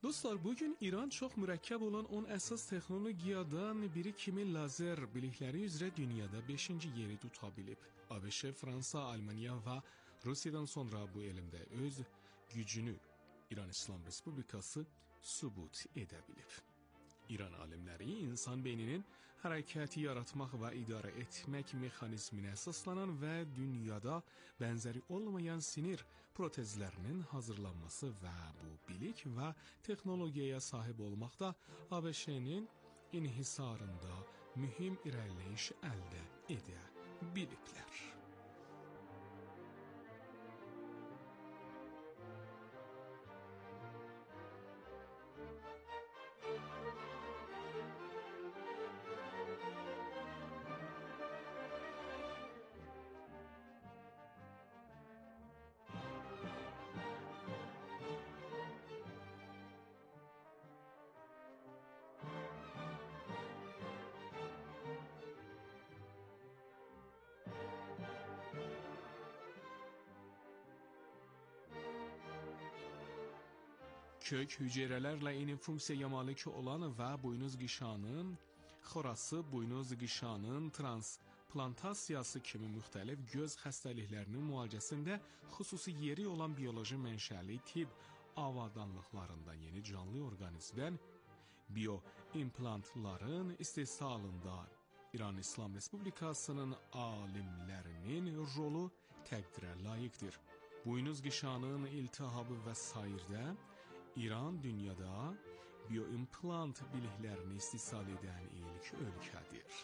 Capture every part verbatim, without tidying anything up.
Dostlar, bugün İran çox mürəkkəb olan on əsas texnologiyadan biri kimi lazer bilikləri üzrə dünyada beşinci yeri tuta bilib. ABŞ, Fransa, Almaniya və Rusiyadan sonra bu elmdə öz gücünü İran İslam Respublikası sübut edə bilib. İran alimləri insan beyninin hərəkəti yaratmaq və idarə etmək mexanizminə əsaslanan və dünyada bənzəri olmayan sinir protezlərinin hazırlanması və bu bilik və texnologiyaya sahib olmaqda ABŞ-nin inhisarında mühüm irəliləyiş əldə edə biliblər. Kök hüceyrələrlə eyni funksiyaya malik olan və buynuz qişanın, xorası, buynuz qişanın transplantasiya kimi müxtəlif göz xəstəliklərinin müalicəsində xüsusi yeri olan bioloji mənşəli tibb avadanlıqlarından yeni canlı orqanizmdən bioimplantların istehsalında İran İslam Respublikasının alimlərinin rolu təqdirə layiqdir. Buynuz qişanın iltihabı və sairdə İran dünyada bioimplant biliklərini istehsal edən ilk ölkədir.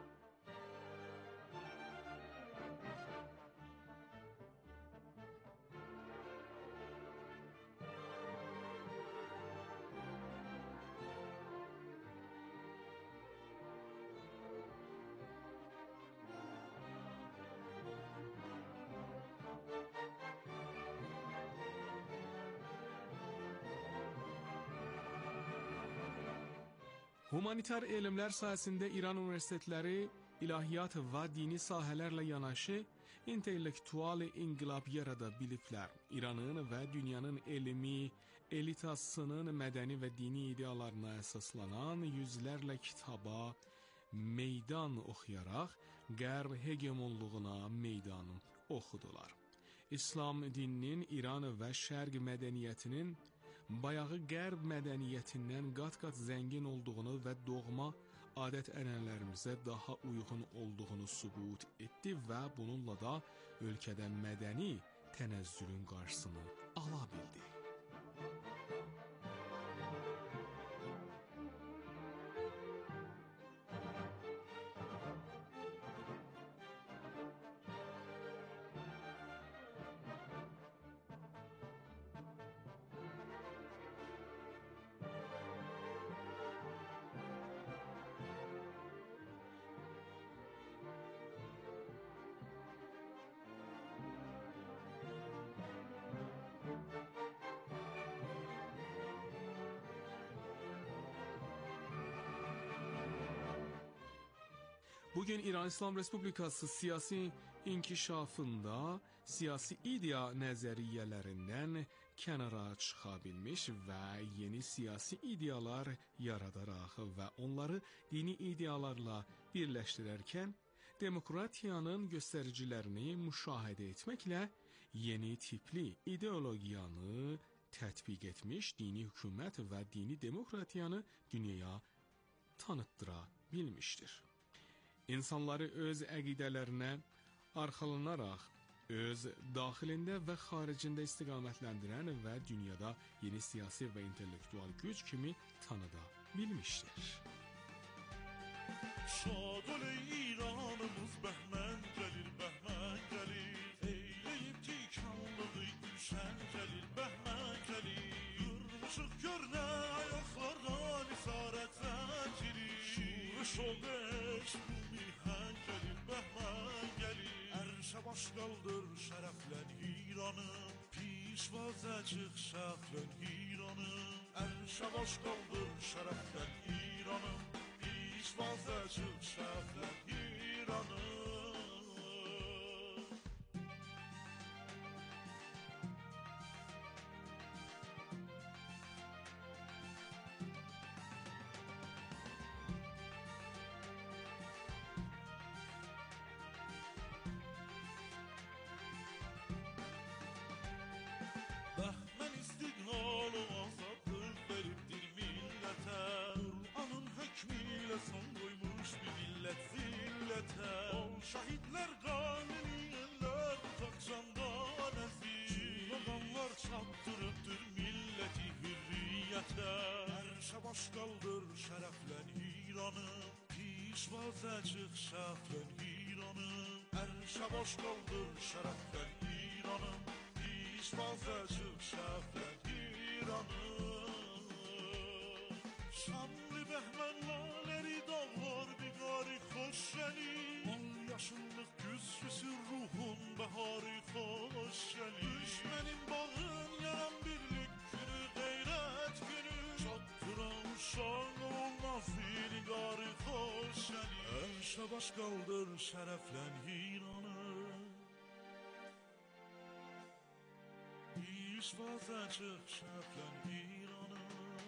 Humanitar elmlər sahəsində İran universitetləri ilahiyyat və dini sahələrlə yanaşı intellektual inqilab yarada biliblər. İranın və dünyanın elmi elitasının mədəni və dini ideyalarına əsaslanan yüzlərlə kitaba meydan oxuyaraq qərb hegemonluğuna meydan oxudular. İslam dininin İran və Şərq mədəniyyətinin bayağı qərb mədəniyyətindən qat-qat zəngin olduğunu və doğma adət-ənənələrimizə daha uyğun olduğunu sübut etdi və bununla da ölkədə mədəni tənəzzülün qarşısını ala bildi. Bugün İran İslam Respublikası siyasi inkişafında siyasi ideya nəzəriyyələrindən kənara çıxa bilmiş və yeni siyasi ideyalar yaradaraq və onları dini ideyalarla birləşdirərkən demokratiyanın göstəricilərini müşahidə etməklə yeni tipli ideologiyanı tətbiq etmiş dini hökumət və dini demokratiyanı dünyaya tanıtdıra bilmişdir. İnsanları öz əqidələrinə arxalanaraq, öz daxilində və xaricində istiqamətləndirən və dünyada yeni siyasi və intellektual güc kimi tanıda bilmişdir. Şadol İranımız bəhmen gəlir, bəhmen gəlir. Eyləyib tikanlığı gülşən gəlir, bəhmen gəlir. Yürmüşük görünə ayaqlardan isarət zəncirir. Şurış oldu eşq mihen gəlir, bəhmen gəlir. Ərşə baş qaldır şərəflən İranım, pişvazəcıq şəflən İranım. Ərşə baş qaldır şərəflən İranım, pişvazəcıq şəflən İranım. vətən. Ərşə baş qaldır şərəflən İranım, pişvazə çıx şərəflən İranım. Ərşə baş qaldır şərəflən İranım, pişvazə çıx şərəflən İranım. Şanlı bəhmən laləri dağlar biqari xoş gəlir, al yaşıllıq güzgüsü ruhun bəharı xoş gəlir. Düşmənin bağın yaran birlik günü, qeyrət günü, çatdıran uşaq olmaz nigarı xoş gəlir. Ərşə baş qaldır şərəflən İranım, pişvazə çıx şərəflən İranım.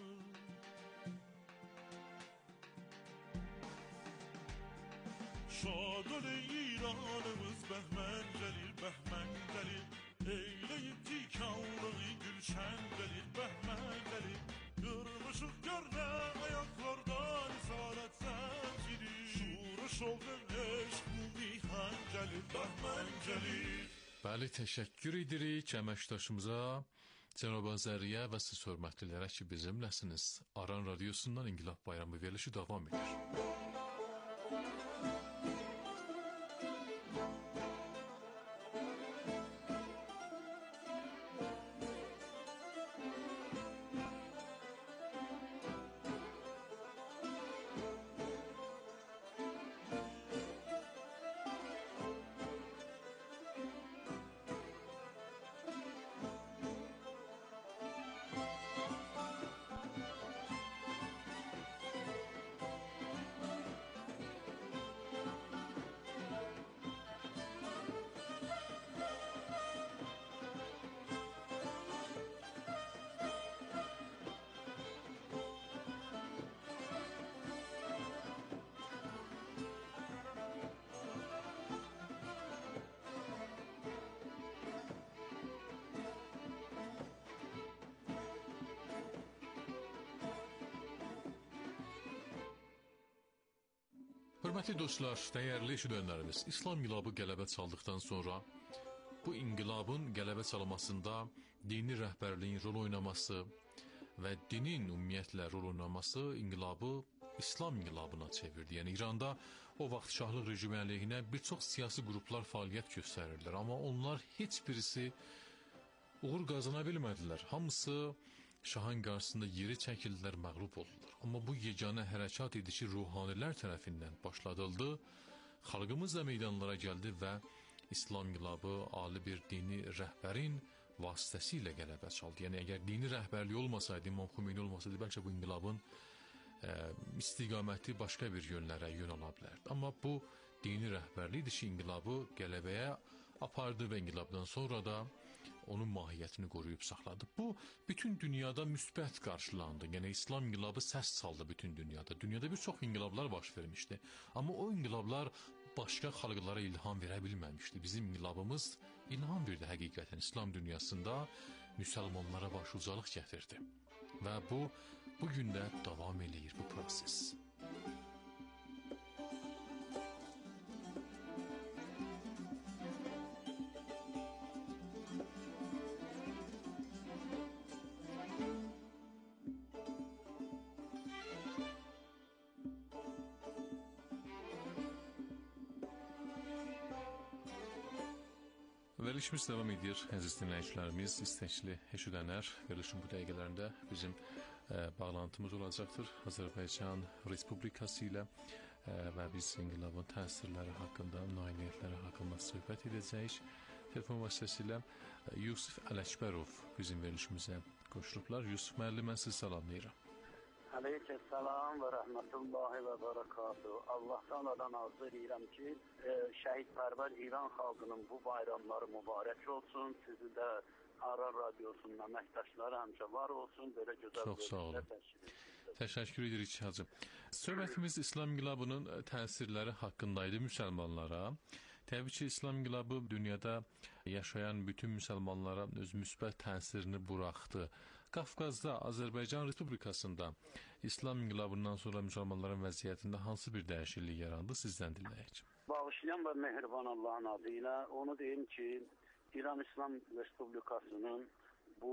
Şad ol ey İranımız, bəhmen gəlir, bəhmen gəlir, eyləyib tikanlığı gülşən gəlir, bəhmen gəlir. Qırmışıq görnə ayaqlarda risalət zənciri, şuru şovqun eşq bu mihan gəlir, bəhmen gəlir. Bəli, təşəkkür edirik əməkdaşımıza, Cənab Azəriyə və siz hörmətlilərə ki, bizimləsiniz. Aran Radiosundan İnqilab Bayramı verilişi davam edir. Hörmətli dostlar, dəyərli eşidənlərimiz, İslam inqilabı qələbə çaldıqdan sonra bu inqilabın qələbə çalmasında dini rəhbərliyin rol oynaması və dinin ümumiyyətlə rol oynaması inqilabı İslam inqilabına çevirdi. Yəni İranda o vaxt şahlıq rejimi əleyhinə bir çox siyasi qruplar fəaliyyət göstərirlər, amma onlar heç birisi uğur qazana bilmədilər. Hamısı şahın qarşısında yeri çəkildilər, məğlub oldular. Amma bu yeganə hərəkat idi ki, ruhanilər tərəfindən başladıldı, xalqımız da meydanlara gəldi və İslam inqilabı ali bir dini rəhbərin vasitəsilə qələbə çaldı. Yəni, əgər dini rəhbərliyi olmasaydı, İmam Xümeyni olmasaydı, bəlkə bu inqilabın ə, istiqaməti başqa bir yönlərə yön ala bilərdi. Amma bu dini rəhbərliyidir ki, inqilabı qələbəyə apardı və inqilabdan sonra da onun mahiyyətini qoruyub saxladı. Bu, bütün dünyada müsbət qarşılandı. Yəni, İslam inqilabı səs çaldı bütün dünyada. Dünyada bir çox inqilablar baş vermişdi. Amma o inqilablar başqa xalqlara ilham verə bilməmişdi. Bizim inqilabımız ilham verdi həqiqətən. İslam dünyasında müsəlmanlara başucalıq gətirdi. Və bu, bugün də davam eləyir bu proses. Verilişimiz devam edir, əziz dinləyicilərimiz, istəkli eşidənlər. Verilişin bu dəqiqələrində bizim e, bağlantımız olacaqdır Azərbaycan Respublikası ilə e, və biz inqilabın təsirləri haqqında, nailiyyətləri haqqında söhbət edəcəyik. Telefon vasitəsilə e, Yusuf Ələkbərov bizim verilişimizə qoşulublar. Yusuf müəllim, mən sizi salamlayıram. Aleykümselam ve rahmetullahi ve berekatuhu. Allah'tan adan arzu edirəm ki, e, şəhidpərvər İran xalqının bu bayramları mübarək olsun. Sizi də Aran Radiosunun əməkdaşları həmçə var olsun. Belə gözəl Çox sağ olun. Təşəkkür edirik hacım. Söhbətimiz İslam inqilabının təsirləri haqqındaydı müsəlmanlara. Təbii ki, İslam inqilabı dünyada yaşayan bütün müsəlmanlara öz müsbət təsirini buraxdı. Qafqazda, Azərbaycan Respublikasında İslam inqilabından sonra müsəlmanların vəziyyətində hansı bir dəyişiklik yarandı, sizdən dinləyək. Bağışlayan və mehriban Allahın adı ilə onu deyim ki, İran İslam Respublikasının bu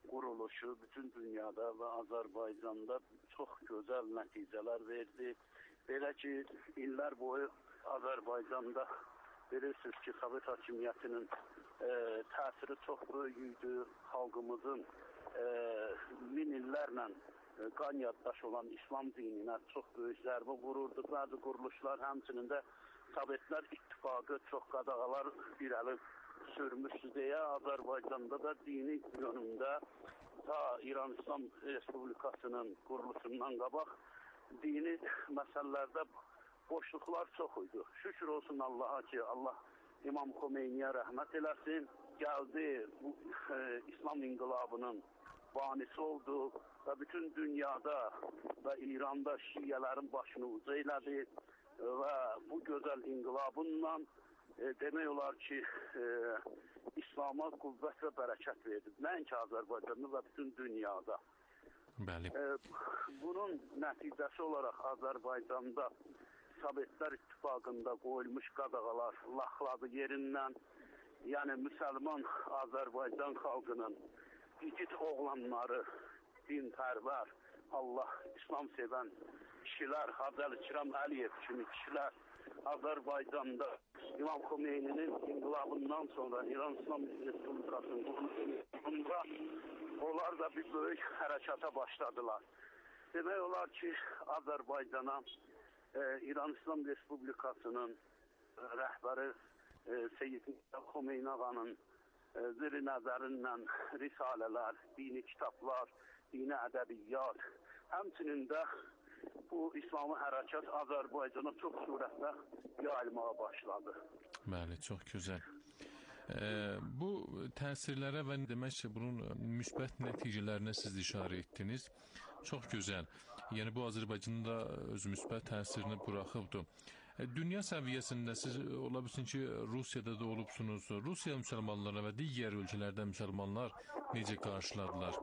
quruluşu bütün dünyada və Azərbaycanda çox gözəl nəticələr verdi. Belə ki, illər boyu Azərbaycanda bilirsiniz ki, Sovet hakimiyyətinin e, təsiri çox böyük idi. Xalqımızın e, min illərlə e, qan yaddaş olan İslam dininə çox böyük zərbə vururdu. Bəzi quruluşlar, həmçinin də Sovetlər İttifaqı çox qadağalar irəli sürmüşdü deyə Azərbaycanda da dini yönündə ta İran İslam Respublikasının quruluşundan qabaq dini məsələlərdə boşluqlar çox idi. Şükür olsun Allaha ki, Allah İmam Xomeyniyə rəhmət eləsin. Gəldi, bu e, İslam inqilabının banisi oldu və bütün dünyada və İranda şiələrin başını uca elədi və bu gözəl inqilabınla e, demək olar ki, e, İslama qüvvət və bərəkət verdi. Nəinki Azərbaycanda və bütün dünyada. Bəli. E, bunun nəticəsi olaraq Azərbaycanda Sovetlər İttifaqında qoyulmuş qadağalar laxladı yerindən. Yəni, müsəlman Azərbaycan xalqının igid oğlanları, dinpərvər, Allah, İslam sevən kişilər, Hacı Kiram Əliyev kimi kişilər Azərbaycanda İmam Xomeyninin inqilabından sonra İran İslam Respublikasının quruluşunda onlar da bir böyük hərəkata başladılar. Demək olar ki, Azərbaycana e, İran İslam Respublikasının e, rəhbəri e, Seyyid Xomeyni ağanın e, zir-i nəzərindən risalələr, dini kitablar, dini ədəbiyyat, həmçinin də bu İslami hərəkat Azərbaycana çox surətlə yayılmağa başladı. Bəli, çox gözəl. Ee, bu təsirlərə və demək ki, bunun müsbət nəticələrinə siz işarə etdiniz. Çox gözəl. Yəni, bu Azərbaycanda öz müsbət təsirini buraxıbdır. E, dünya səviyyəsində siz ola bilsin ki, Rusiyada da olubsunuz. Rusiya müsəlmanları və digər ölkələrdə müsəlmanlar necə qarşıladılar?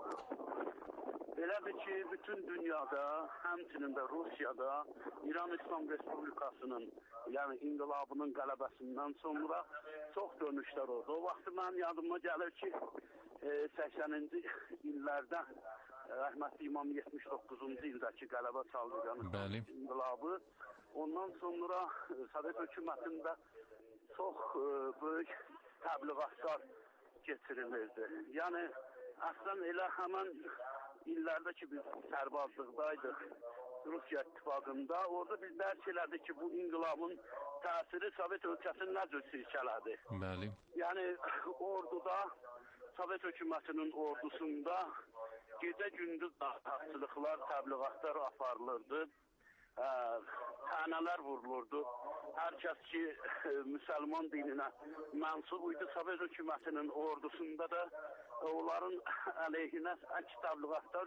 Belədir ki, bütün dünyada, həmçinin də Rusiyada İran İslam Respublikasının, yəni inqilabının qələbəsindən sonra çox dönüşlər oldu. O vaxt mənim yadıma gəlir ki, səksəninci illərdə rəhmətli İmam yetmiş doqquzuncu ildəki qələbə çaldı İran inqilabı. Ondan sonra Sovet hökumətində çox böyük təbliğatlar keçirilirdi. Yəni, əslən elə həmən illərdə ki, biz sərbazlıqdaydıq Rusiya İttifaqında, orada biz dərk elədik ki, bu inqilabın təsiri Sovet ölkəsini nə cür silkələdi. Bəli. Yəni, orduda, Sovet hökumətinin ordusunda gecə-gündüz dağıtçılıqlar, təbliğatlar aparılırdı, ə, tənələr vurulurdu. Hər kəs ki, müsəlman dininə mənsub idi, Sovet hökumətinin ordusunda da onların əleyhinə əks təbliğatlar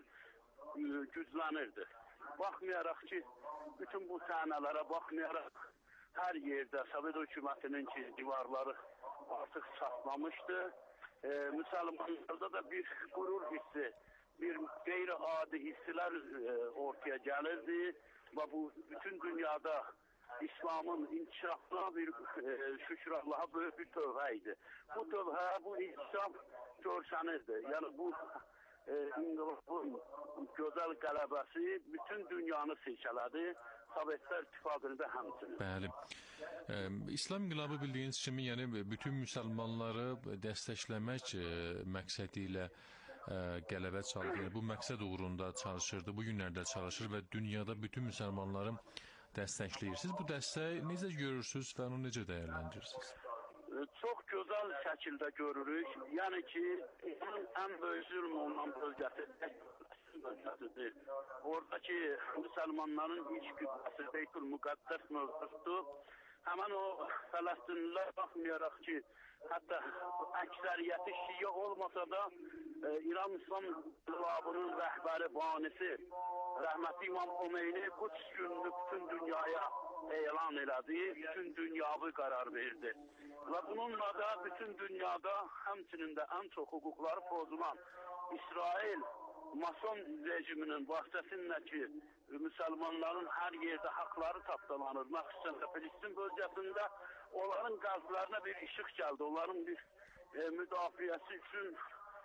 güclənirdi. Baxmayaraq ki, bütün bu tənələrə baxmayaraq hər yerdə Sovet hökumətinin ki, divarları artıq çatlamışdı. E, müsəlmanlarda da bir qürur hissi, bir qeyri-adi hisslər e, ortaya gəlirdi və bu bütün dünyada İslamın inkişafına bir e, şükür Allaha böyük bir tövhə idi. Bu tövhə, bu inkişaf görsənirdi. Yəni bu e, inqilabın gözəl qələbəsi bütün dünyanı silkələdi. Sovetlər İttifaqını da həmçinin. Bəli. E, İslam inqilabı bildiyiniz kimi, yəni bütün müsəlmanları dəstəkləmək e, məqsədi ilə e, qələbə çaldı. Bu məqsəd uğrunda çalışırdı, bu günlərdə çalışır və dünyada bütün müsəlmanları dəstəkləyirsiniz. Bu dəstəyi necə görürsünüz və onu necə dəyərləndirirsiniz? Çox gözəl şəkildə görürük. Yəni ki, ən böyük zülm olunan bölgəsi bölgəsidir. Oradakı müsəlmanların ilk qüvvəsi Beytül Müqəddəs mövzusudur. Həmən o Fələstinlilər baxmayaraq ki, hətta əksəriyyəti şiə olmasa da e, İran İslam İnqilabının rəhbəri, banisi rəhmətli İmam Xomeyni bu gününü bütün dünyaya elan elədi, bütün dünyavı qərar verdi. Və bununla da bütün dünyada həmçinin də ən çox hüquqları pozulan İsrail Mason rejiminin vasitəsilə ki, müsəlmanların hər yerdə haqları tapdalanır, məxsusən də Filistin bölgəsində onların qəlblərinə bir işıq gəldi, onların bir e, müdafiəsi üçün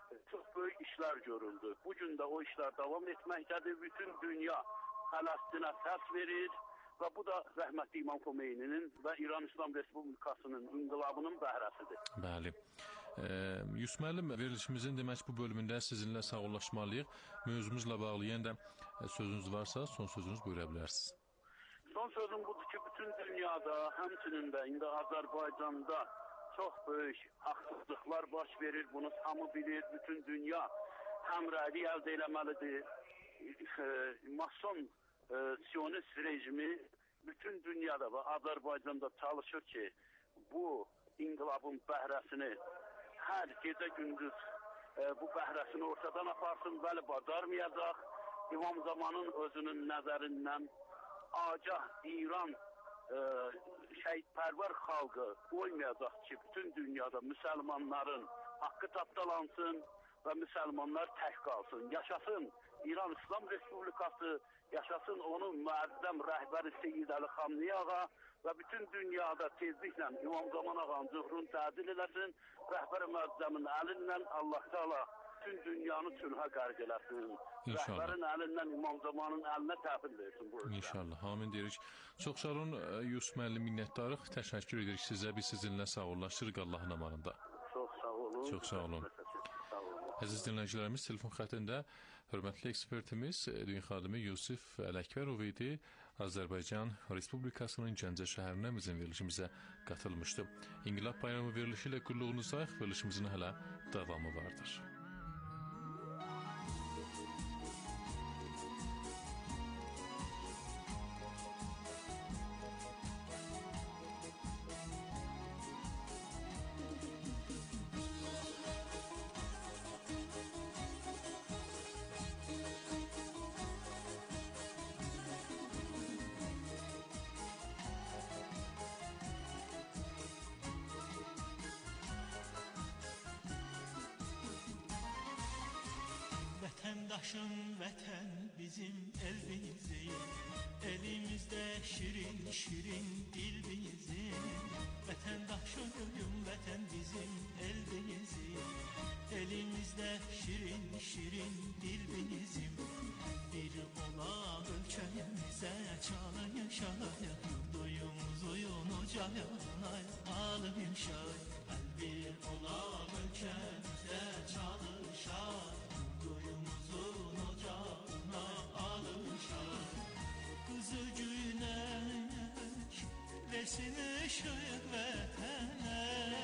çox böyük işlər görüldü. Bugün də o işlər davam etməkdədir. Bütün dünya Fələstinə səs verir və bu da rəhmətli İmam Xomeyninin və İran İslam Respublikasının inqilabının bəhrəsidir. Bəli. Yusuf müəllim, verilişimizin demək bu bölümündə sizinlə sağollaşmalıyıq. Mövzumuzla bağlı yenə də sözünüz varsa, son sözünüz buyura bilərsiniz. Son sözüm budur ki, bütün dünyada, həmçinin də indi Azərbaycanda çox böyük haqsızlıqlar baş verir. Bunu hamı bilir. Bütün dünya həmrəylik əldə eləməlidir. Mason Siyonist rejimi bütün dünyada və Azərbaycanda çalışır ki, bu inqilabın bəhrəsini hər gecə gündüz e, bu bəhrəsini ortadan aparsın, bəli bacarmayacaq. İmam Zamanın özünün nəzərindən agah İran e, şəhidpərvər xalqı qoymayacaq ki, bütün dünyada müsəlmanların haqqı tapdalansın və müsəlmanlar tək qalsın. Yaşasın İran İslam Respublikası, yaşasın onun müəzzəm rəhbəri Seyyid Əli Xamneyi ağa və bütün dünyada tezliklə İmam Zaman ağanın zührünü tədil eləsin, rəhbər-i müəzzəmin əlindən Allah Teala bütün dünyanı sülhə qərq eləsin. Rəhbərin əlindən İmam Zamanın əlinə təhvil versin. Bu İnşallah, amin deyirik. Çox sağ olun Yusuf müəllim, minnətdarıq. Təşəkkür edirik sizə, biz sizinlə sağollaşırıq Allahın amanında. Çox sağ olun. Çox sağ olun. Əziz dinləyicilərimiz, telefon xəttində hörmətli ekspertimiz, dünya xadimi Yusuf Ələkbərov idi. Azərbaycan Respublikasının Gəncə şəhərinə bizim verilişimizə qatılmışdı. İnqilab bayramı verilişi ilə qulluğunuzdayıq. Verilişimizin hələ davamı vardır. Vətəndaşım, vətən bizim el bizim, elimizdə şirin şirin dil bizim. Vətəndaşım, vətən bizim el bizim, elimizdə şirin şirin dil bizim. Bir ola ölkəmizə çalayın şayın, duyumuz uyun ocağına alın şay. Bir ola ölkəmizə çalın şay, duyumuzun ocağına alışar. Kızıl güneş versin ışık vətənə,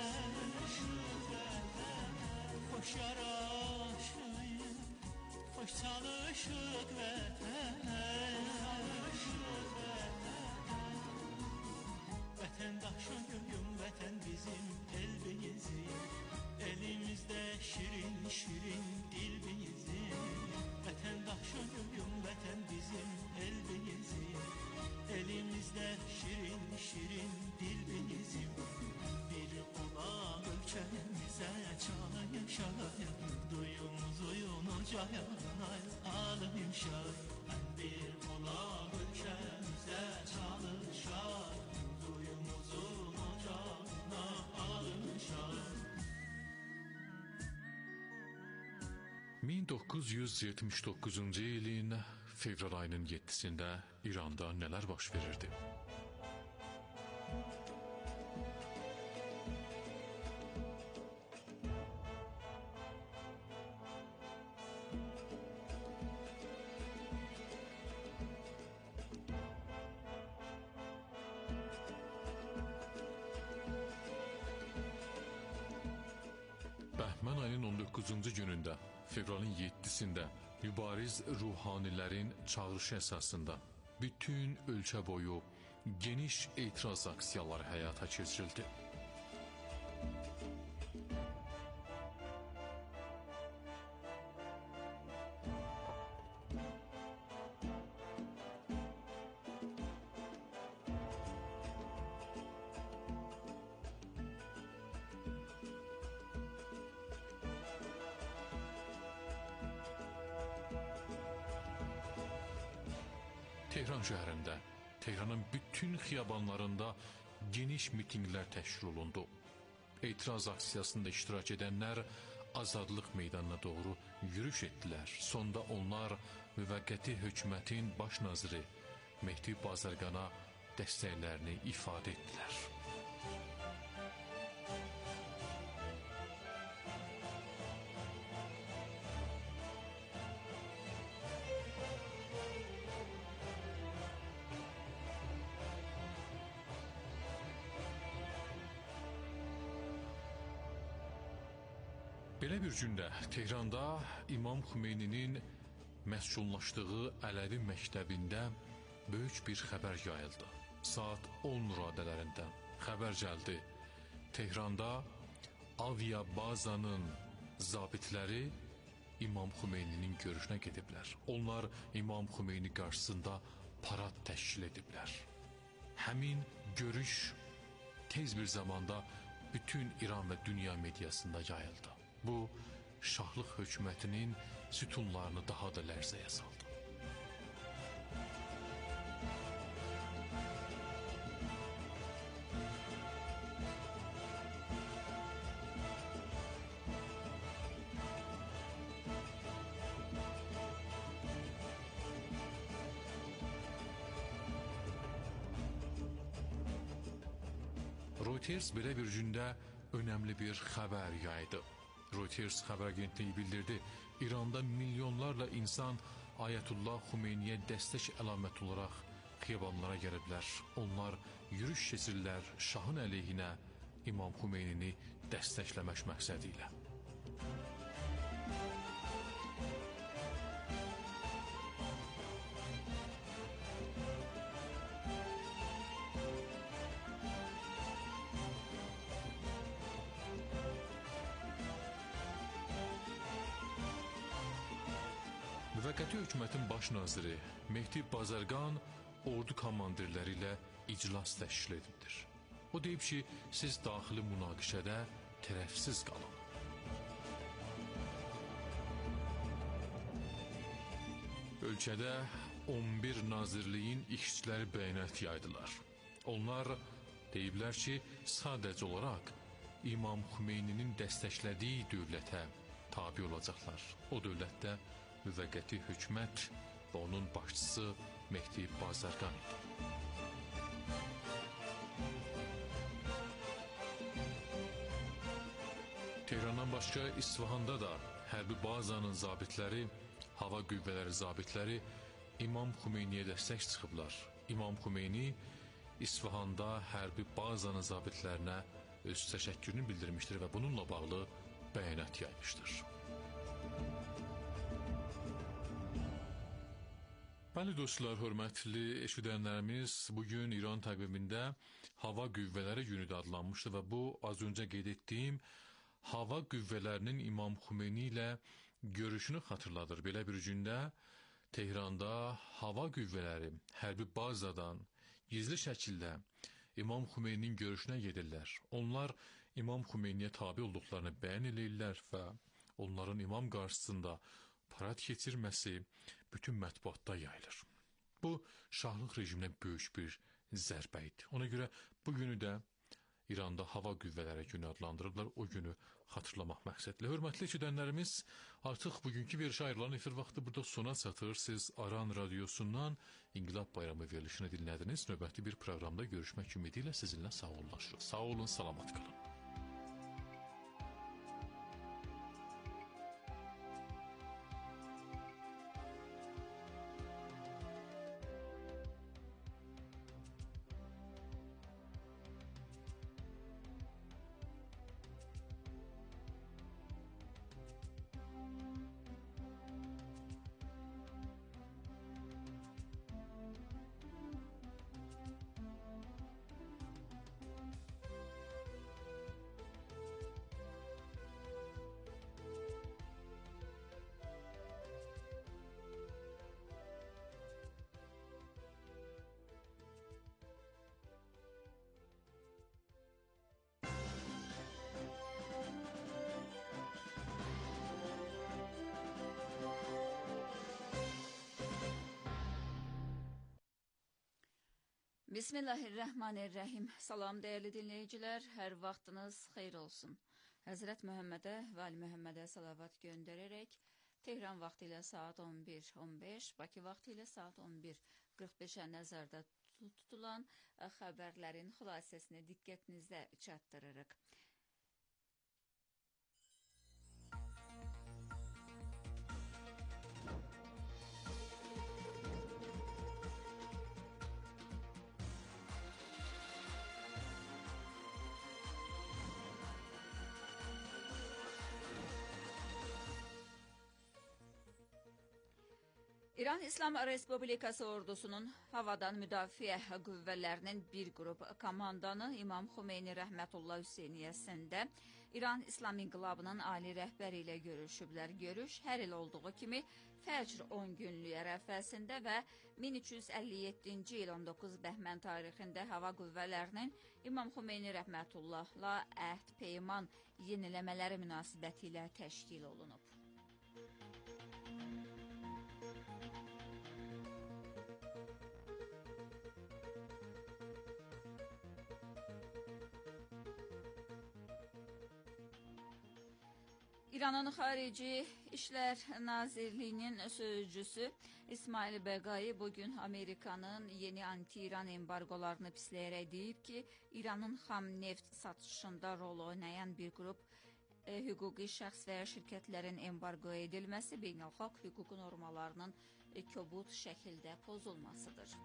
xoş yaraşır, xoş çalışıq vətənə. Vətəndaşıyım, vətən bizim el bizim, elimizdə şirin şirin dil bizim. Vətəndaşıyım, vətən bizim el bizim, elimizdə şirin şirin dil bizim. Bir ola ölkəmizə çalayın şayın, duyumuz uyun ocağına alın şay. Bir ola ölkəmizə çalın şay, duyumuzun ocağına alın şay. min doqquz yüz yetmiş doqquzuncu ilin fevral ayının yeddisində İranda nələr baş verirdi? Bəhmən ayının on doqquzuncu günündə, fevralın yeddisində mübariz ruhanilərin çağırışı əsasında bütün ölkə boyu geniş etiraz aksiyaları həyata keçirildi. Tehran şəhərində, Tehranın bütün xiyabanlarında geniş mitinqlər təşkil olundu. Etiraz aksiyasında iştirak edənlər azadlıq meydanına doğru yürüş etdilər. Sonda onlar müvəqqəti hökumətin baş naziri Mehdi Bazarqana dəstəklərini ifadə etdilər. Belə bir gündə Tehranda İmam Xumeyninin məskunlaşdığı Ələvi məktəbində böyük bir xəbər yayıldı. Saat on radələrində xəbər gəldi. Tehranda aviabazanın zabitləri İmam Xumeyninin görüşünə gediblər. Onlar İmam Xumeyni qarşısında parad təşkil ediblər. Həmin görüş tez bir zamanda bütün İran və dünya mediasında yayıldı. Bu, şahlıq hökumətinin sütunlarını daha da lərzəyə saldı. Reuters belə bir gündə önəmli bir xəbər yaydı. Reuters xəbər agentliyi bildirdi, İranda milyonlarla insan Ayətullah Xumeyniyə dəstək əlaməti olaraq xiyabanlara gəliblər. Onlar yürüş keçirirlər şahın əleyhinə İmam Xumeynini dəstəkləmək məqsədi ilə. Müvəqqəti hökumətin baş naziri Mehdi Bazarqan ordu komandirləri ilə iclas təşkil edibdir. O deyib ki, siz daxili münaqişədə tərəfsiz qalın. Ölkədə on bir nazirliyin işçiləri bəyanat yaydılar. Onlar deyiblər ki, sadəcə olaraq İmam Xumeyninin dəstəklədiyi dövlətə tabi olacaqlar. O dövlətdə müvəqqəti hökumət və onun başçısı Mehdi Bazarqan idi. Tehrandan başqa İsfahanda da hərbi bazanın zabitləri, hava qüvvələri zabitləri İmam Xumeyniyə dəstək çıxıblar. İmam Xumeyni İsfahanda hərbi bazanın zabitlərinə öz təşəkkürünü bildirmişdir və bununla bağlı bəyanat yaymışdır. Bəli dostlar, hörmətli eşidənlərimiz, bugün İran təqvimində hava qüvvələri günü də adlanmışdı və bu az öncə qeyd etdiyim hava qüvvələrinin İmam Xumeyni ilə görüşünü xatırladır. Belə bir gündə Tehranda hava qüvvələri hərbi bazadan gizli şəkildə İmam Xumeyninin görüşünə gedirlər. Onlar İmam Xumeyniyə tabi olduqlarını bəyan edirlər və onların imam qarşısında parad keçirməsi bütün mətbuatda yayılır. Bu, şahlıq rejiminə böyük bir zərbə idi. Ona görə bu günü də İranda hava qüvvələri günü adlandırırlar, o günü xatırlamaq məqsədli. Hörmətli eşidənlərimiz, artıq bugünkü verişə ayrılan efir vaxtı burada sona çatır. Siz Aran Radiosundan İnqilab Bayramı verilişini dinlədiniz. Növbəti bir proqramda görüşmək ümidi ilə sizinlə sağollaşırıq. Sağ olun, salamat qalın. Bismillahirrahmanirrahim. Salam değerli dinleyiciler, her vaxtınız xeyir olsun. Həzrət Məhəmmədə və Ali Məhəmmədə salavat göndərərək Tehran vaxtı ilə saat on bir on beş, Bakı vaxtı ilə saat on bir qırx beşə nəzərdə tutulan xəbərlərin xülasəsini diqqətinizdə çatdırırıq. İran İslam Respublikası ordusunun havadan müdafiə qüvvələrinin bir qrup komandanı İmam Xomeyni Rəhmətullah Hüseyniyyəsində İran İslam İnqilabının ali rəhbəri ilə görüşüblər. Görüş hər il olduğu kimi Fəcr on günlük ərəfəsində və min üç yüz əlli yeddinci il on doqquz bəhmən tarixində hava qüvvələrinin İmam Xomeyni Rəhmətullahla əhd peyman yeniləmələri münasibəti ilə təşkil olunub. İranın Xarici İşlər Nazirliyinin sözcüsü İsmail Bəqai bugün Amerikanın yeni anti-İran embargolarını pisləyərək deyib ki, İranın xam neft satışında rol oynayan bir qrup e, hüquqi şəxs və ya şirkətlərin embargo edilməsi beynəlxalq hüquq normalarının e, kobud şəkildə pozulmasıdır.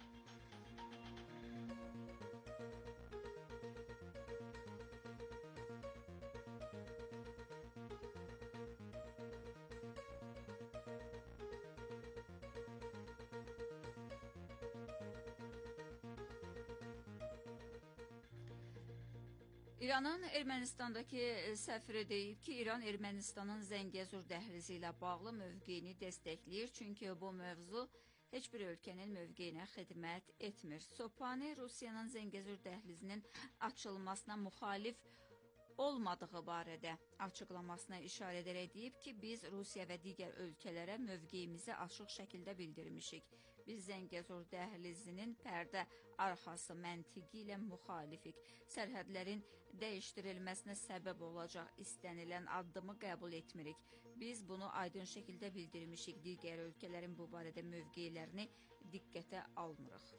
İranın Ermənistandakı səfiri deyib ki, İran Ermənistanın Zəngəzur dəhlizi ilə bağlı mövqeyini dəstəkləyir, çünki bu mövzu heç bir ölkənin mövqeyinə xidmət etmir. Sopani Rusiyanın Zəngəzur dəhlizinin açılmasına müxalif olmadığı barədə açıqlamasına işarə edərək deyib ki, biz Rusiya və digər ölkələrə mövqeyimizi açıq şəkildə bildirmişik. Biz Zəngəzur dəhlizinin pərdə arxası məntiqi ilə müxalifik. Sərhədlərin dəyişdirilməsinə səbəb olacaq istənilən addımı qəbul etmirik. Biz bunu aydın şəkildə bildirmişik. Digər ölkələrin bu barədə mövqeylərini diqqətə almırıq.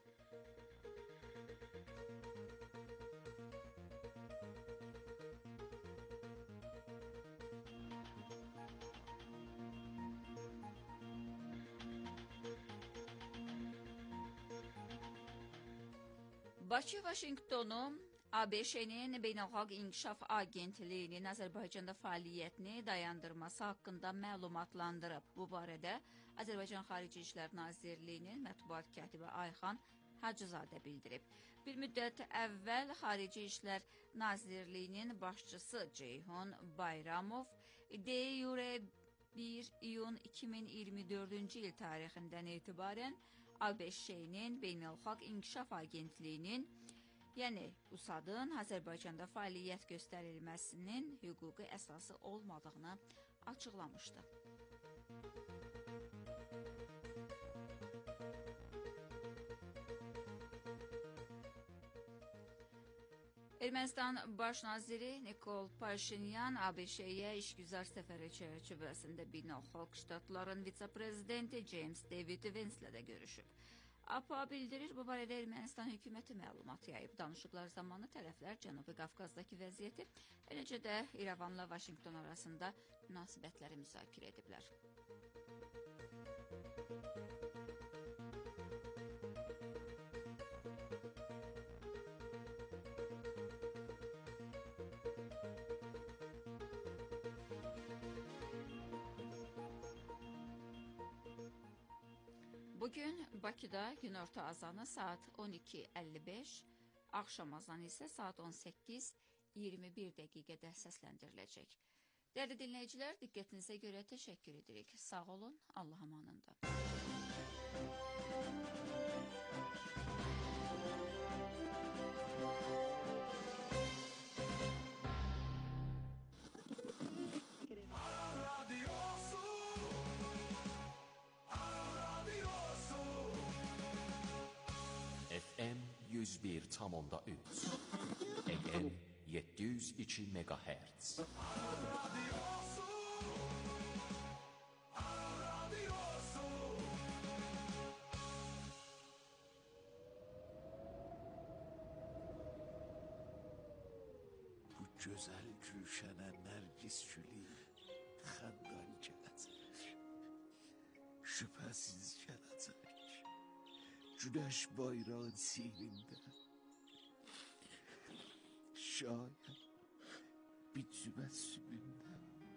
Bakı Vaşinqtonu A B Ş-nin Beynəlxalq İnkişaf Agentliyinin Azərbaycanda fəaliyyətini dayandırması haqqında məlumatlandırıb. Bu barədə Azərbaycan Xarici İşlər Nazirliyinin mətbuat katibi Ayxan Hacızadə bildirib. Bir müddət əvvəl Xarici İşlər Nazirliyinin başçısı Ceyhun Bayramov de-yure bir iyun iki min iyirmi dördüncü il tarixindən etibarən A B Ş-nin Beynəlxalq İnkişaf Agentliyinin, yəni U S A D-ın Azərbaycanda fəaliyyət göstərilməsinin hüquqi əsası olmadığını açıqlamışdı. Ermənistan Baş naziri Nikol Paşinyan A B Ş-yə işgüzar səfəri çərçivəsində Beynəlxalq Ştatların vitse-prezidenti James David Vance-lə də görüşüb. A P A bildirir, bu barədə Ermənistan hökuməti məlumat yayıb. Danışıqlar zamanı tərəflər Cənubi Qafqazdakı vəziyyəti, eləcə də İrəvanla Vaşinqton arasında münasibətləri müzakirə ediblər. Bugün Bakıda günorta azanı saat on iki əlli beş, axşam azanı isə saat on səkkiz iyirmi bir dəqiqədə səsləndiriləcək. Dəyərli dinləyicilər, diqqətinizə görə təşəkkür edirik. Sağ olun, Allah amanında. F M yüz bir tam onda üç, A M yeddi yüz iki megahertz. Bu gözəl gülşənə nərgiz gülü xəndan gələcək. Şübhəsiz gələcək. Güneş bayrağın seyrində. Şayət bir cübəssümündə.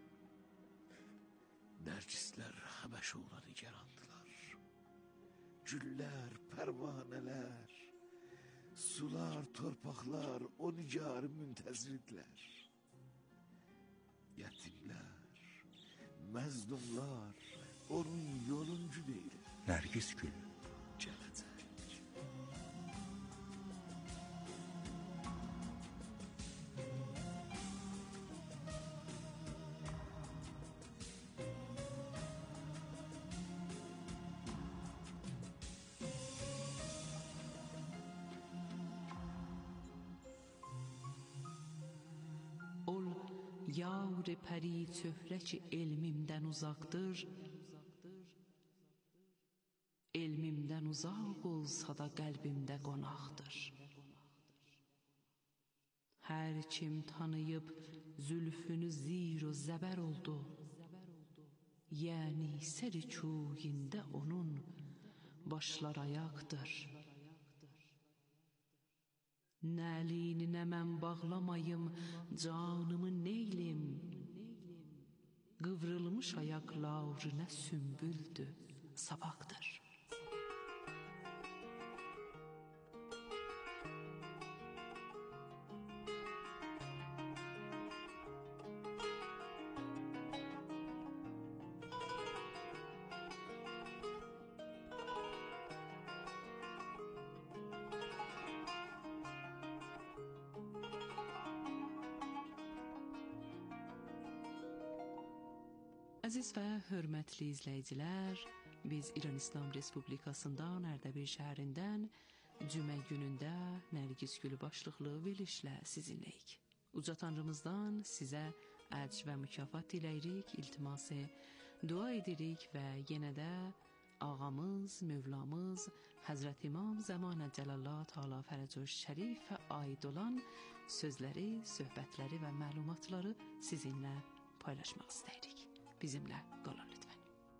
Nərgislər həməşə ona nigarandılar. Güllər, pərvanələr, sular, torpaqlar o nigarı müntəzirdirlər. Yetimlər, məzlumlar onun yoluncu deyil. Nərgiz gül Gələcək. Ol yar pəri çöhrə ki elmimdən uzaqdır. Elmimdən uzaq olsa da qəlbimdə qonaqdır. Hər kim tanıyıb zülfünü zir o zəbər oldu. Yəni seri kuyində onun başlar ayaqdır. Nəlini nə mən bağlamayım, canımı neylim? Qıvrılmış ayaqlar nə sümbüldür, savaqdır. Əziz və hörmətli izləyicilər, biz İran İslam Respublikasından Ərdəbil şəhərindən cümə günündə Nərgiz gülü başlıqlı verilişlə sizinləyik. Uca Tanrımızdan sizə əcr və mükafat diləyirik, iltiması dua edirik və yenə də ağamız, Mövlamız, Həzrət İmam Zəmanə Cəlallah Teala Fərəcü Şərifə aid olan sözləri, söhbətləri və məlumatları sizinlə paylaşmaq istəyirik. Bizimlə qalın lütfən.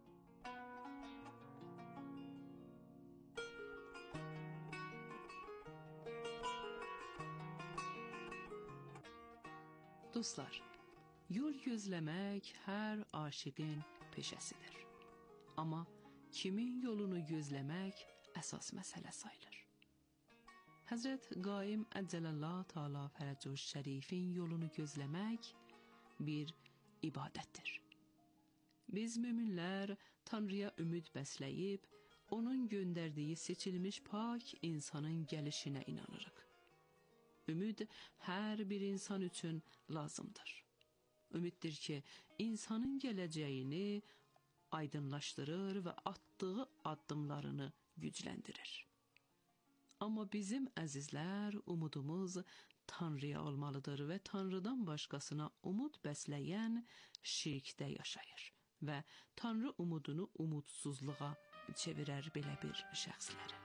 Dostlar, yol gözləmək hər aşiqin peşəsidir. Amma kimin yolunu gözləmək əsas məsələ sayılır. Həzrət Qaim Əccəlallah Teala Fərəcü Şərifin yolunu gözləmək bir ibadətdir. Biz müminlər Tanrıya ümid bəsləyib, onun göndərdiyi seçilmiş pak insanın gəlişinə inanırıq. Ümid hər bir insan üçün lazımdır. Ümiddir ki, insanın gələcəyini aydınlaşdırır və atdığı addımlarını gücləndirir. Amma bizim əzizlər, umudumuz Tanrıya olmalıdır və Tanrıdan başqasına umud bəsləyən şirkdə yaşayır və Tanrı umudunu umudsuzluğa çevirər belə bir şəxsləri.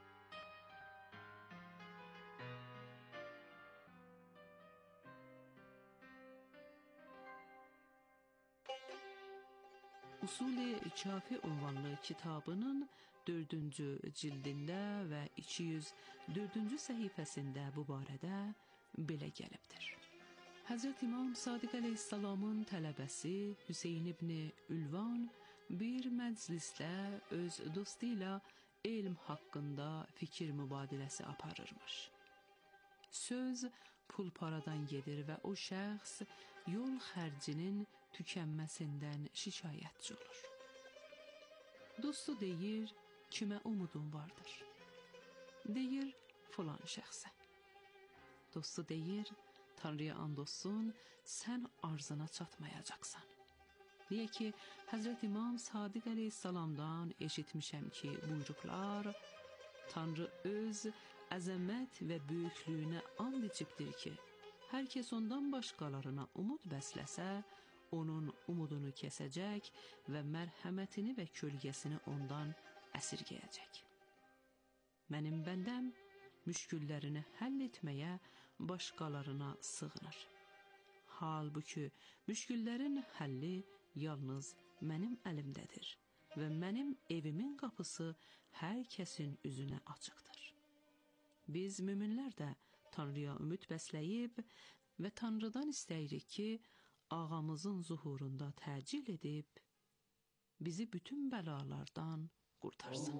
Usul-i Kafi ünvanlı kitabının dördüncü cildində və iki yüz dördüncü səhifəsində bu barədə belə gəlibdir. Həzrət İmam Sadiq əleyhissalamın tələbəsi Hüseyn ibn Ülvan bir məclisdə öz dostu ilə elm haqqında fikir mübadiləsi aparırmış. Söz pul paradan gedir və o şəxs yol xərcinin tükənməsindən şikayətçi olur. Dostu deyir, kimə umudun vardır? Deyir, filan şəxsə. Dostu deyir, Tanrıya and olsun, sən arzına çatmayacaqsan. Niyə ki, Həzrət İmam Sadiq əleyhissalamdan eşitmişəm ki, buyruqlar, Tanrı öz əzəmət və böyüklüyünə and içibdir ki, Hər kəs ondan başqalarına umud bəsləsə, onun umudunu kəsəcək və mərhəmətini və kölgəsini ondan əsirgəyəcək. Mənim bəndəm müşküllərini həll etməyə başqalarına sığınır. Halbuki müşküllərin həlli yalnız mənim əlimdədir və mənim evimin qapısı hər kəsin üzünə açıqdır. Biz müminlər də Tanrıya ümid bəsləyib və Tanrıdan istəyirik ki, ağamızın zuhurunda təcil edib bizi bütün bəlalardan qurtarsın.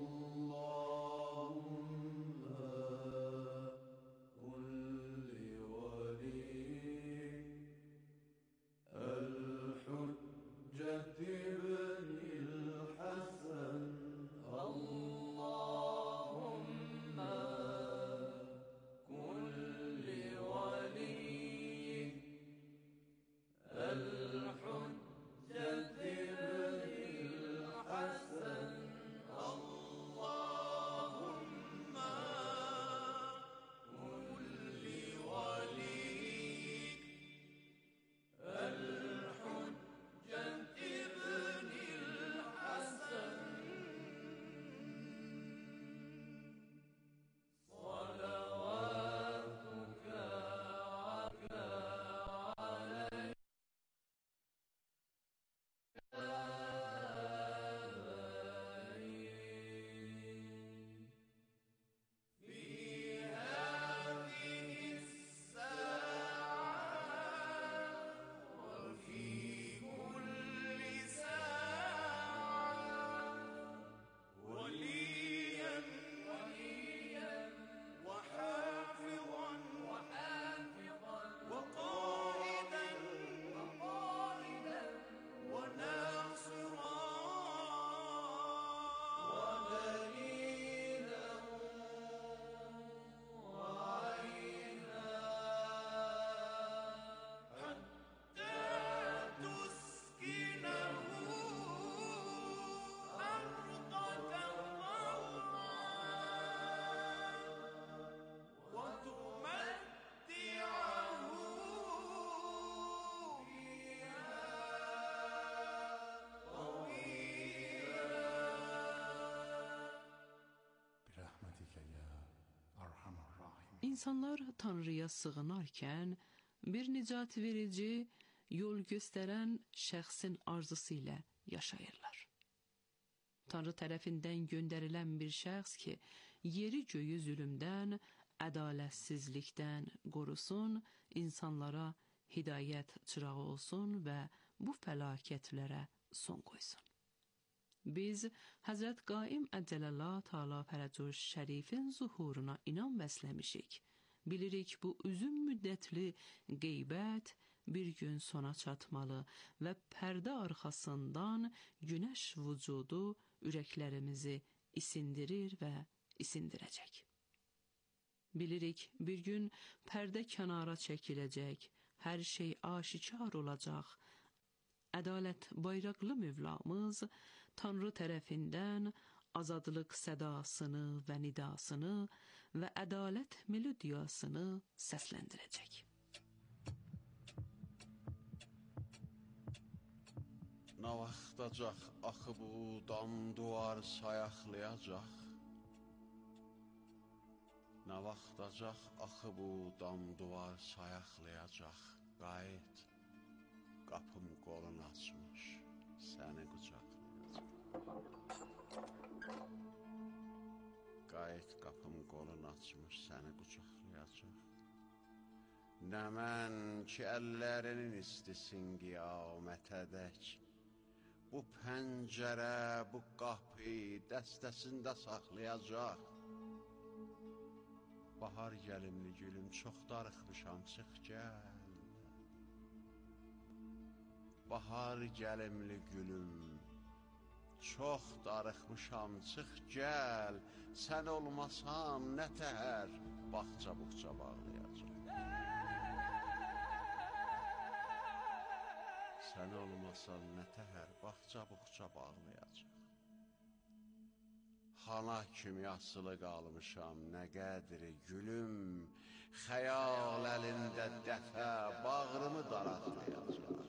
İnsanlar Tanrıya sığınarkən bir nicat verici, yol göstərən şəxsin arzusu ilə yaşayırlar. Tanrı tərəfindən göndərilən bir şəxs ki, yeri göyü zülümdən, ədalətsizlikdən qorusun, insanlara hidayət çırağı olsun və bu fəlakətlərə son qoysun. Biz Həzrət Qaim Əcələlə Teala Fərəcüş Şərifin zuhuruna inan bəsləmişik. Bilirik bu uzun müddətli qeybət bir gün sona çatmalı və pərdə arxasından günəş vücudu ürəklərimizi isindirir və isindirəcək. Bilirik bir gün pərdə kənara çəkiləcək, hər şey aşikar olacaq. Ədalət bayraqlı Mövlamız Tanrı tərəfindən azadlıq sədasını və nidasını və ədalət melodiyasını səsləndirəcək. Nə vaxtacaq axı bu dam duvar sayaqlayacaq? Nə vaxtacaq axı bu dam duvar sayaqlayacaq? Qayıt, qapım qolun açmış, səni qucaqlayacaq. Qayıt, qapım qolun açmış, səni qucaqlayacaq. Nə mən ki, əllərinin istisin qiyamətədək, bu pəncərə, bu qapı dəstəsində saxlayacaq. Bahar gəlimli gülüm, çox darıxmışam, çıx gəl. Bahar gəlimli gülüm, çox darıxmışam, çıx gəl. Sən olmasan nə təhər bağça-buxça bağlayacaq. Sən olmasan nə təhər bağça-buxça bağlayacaq. xana kimi asılı qalmışam, nə qədri gülüm, xəyal əlində dəfə bağrımı daraqlayacaq.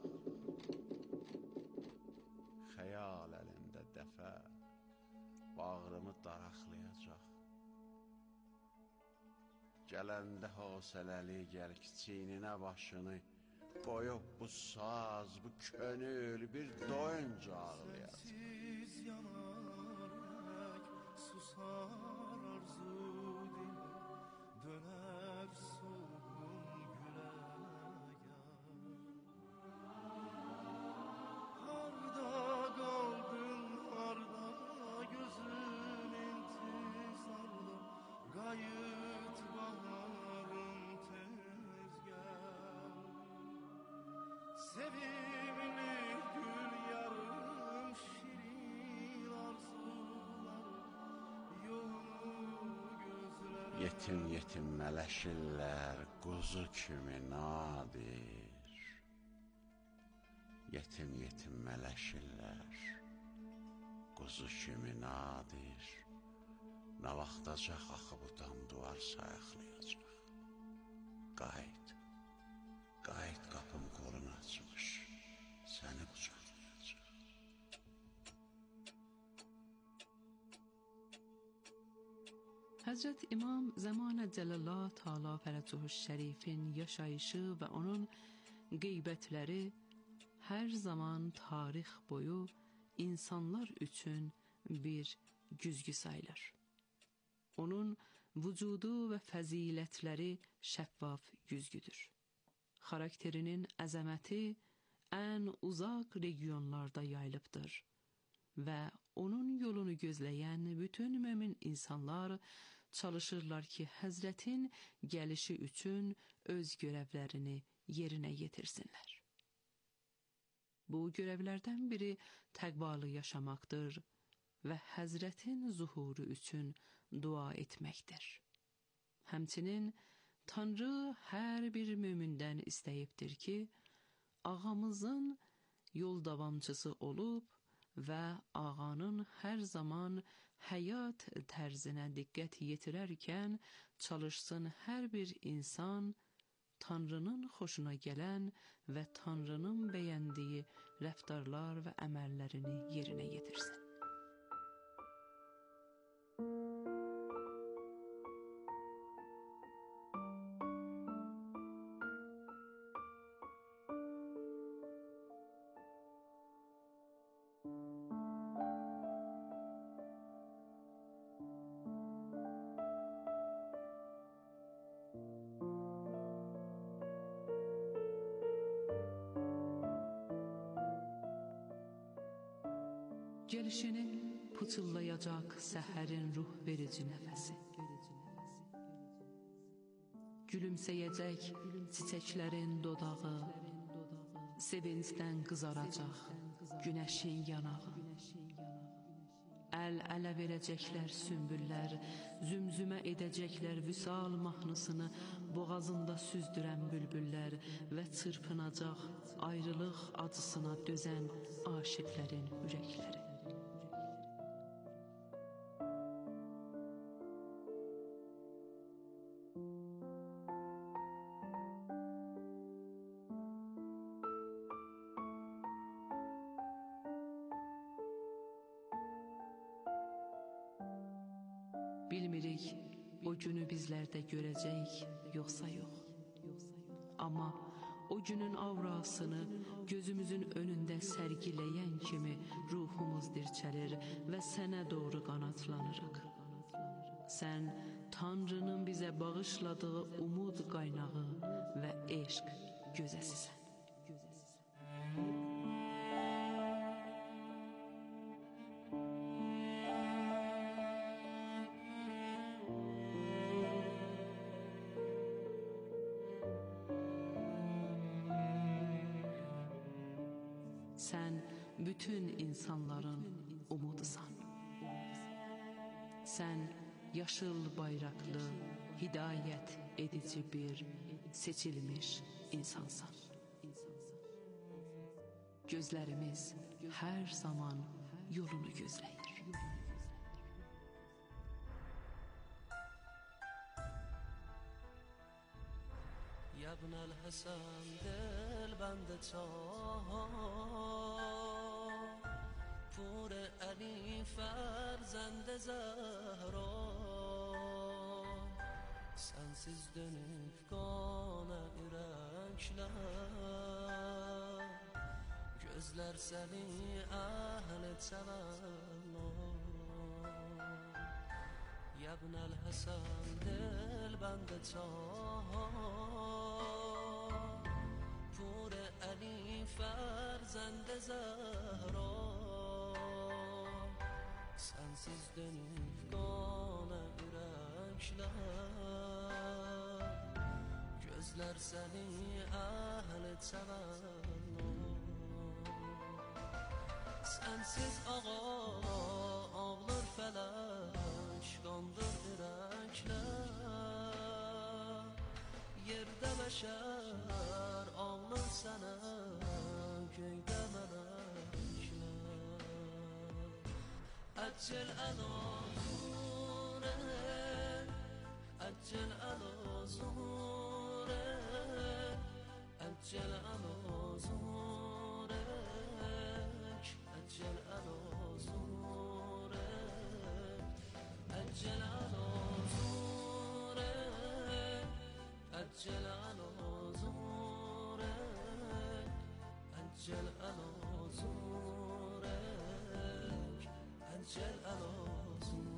Xəyal əlində dəfə bağrımı daraqlayacaq. Gələndə hosələli gəl kiçiyninə başını qoyub bu saz, bu könül bir doyunca ağlayacaq. Siz yanarək susar arzu dilə, dönər solğun güləyə. Harda qaldın, harda gözün intizarda, qayıt baharım tez gəl. Sevimli gül yarım, şirin arzularım, yolunu gözlərə. Yetim yetim mələşirlər, quzu kimi nadir. Yetim yetim mələşirlər, quzu kimi nadir. Nə vaxtacaq axı bu dam duvar sayaqlayacaq. Qayıt, qayıt qapım qolun açmış, səni qucaqlayacaq. Hazret İmam Zaman Cəllallah Taala Fərəcuhu Şərifin yaşayışı və onun qeybətləri hər zaman tarix boyu insanlar üçün bir güzgü sayılır. Onun vücudu və fəzilətləri şəffaf güzgüdür. Xarakterinin əzəməti ən uzaq regionlarda yayılıbdır və onun yolunu gözləyən bütün mömin insanlar çalışırlar ki, Həzrətin gəlişi üçün öz görevlərini yerinə yetirsinlər. Bu görevlərdən biri təqvalı yaşamaqdır və Həzrətin zuhuru üçün dua etməkdir. Həmçinin Tanrı hər bir mömindən istəyibdir ki, ağamızın yol davamçısı olub və ağanın hər zaman həyat tərzinə diqqət yetirərkən çalışsın hər bir insan Tanrının xoşuna gələn və Tanrının bəyəndiyi rəftarlar və əməllərini yerinə yetirsin. Gəlişinin pıçıllayacaq səhərin ruh verici nəfəsi. Gülümsəyəcək çiçəklərin dodağı, sevincdən qızaracaq günəşin yanağı. Əl-ələ verəcəklər sümbüllər, zümzümə edəcəklər vüsal mahnısını boğazında süzdürən bülbüllər və çırpınacaq ayrılıq acısına dözən aşiqlərin ürəkləri. Bilmirik, o günü bizlərdə görəcək, yoxsa yox. Amma o günün aurasını gözümüzün önündə sərgiləyən kimi ruhumuz dirçəlir və sənə doğru qanatlanırıq. Sən Tanrının bizə bağışladığı umud qaynağı və eşq gözəsisən. Sən bütün insanların umudusan. Sən yaşıl bayraqlı, hidayət edici bir seçilmiş insansan. Gözlərimiz hər zaman yolunu gözləyir. یا ابن الحسن دل بند چاه پور علی فرزند زهرا sensiz dönüp kana yürekler gözler seni ahlet severler ya ibnel Hasan dil bende çah pure Ali ferzende Zehra sensiz dönüp kana yürekler gözler seni ahlet severler sensiz ağa ağlar felek kandır yürekler yerde beşer ağlar sana köyde melekler Accel ala zure Accel ala zure Accel ala zure Accel ala zure Accel ala zure Accel ala zure Accel ala zure Accel ala zure